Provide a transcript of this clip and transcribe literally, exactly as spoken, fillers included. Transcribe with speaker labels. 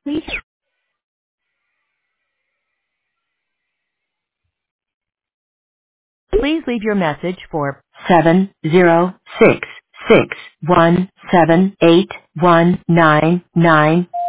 Speaker 1: Please, please leave your message for seven zero six six one seven eight one nine nine.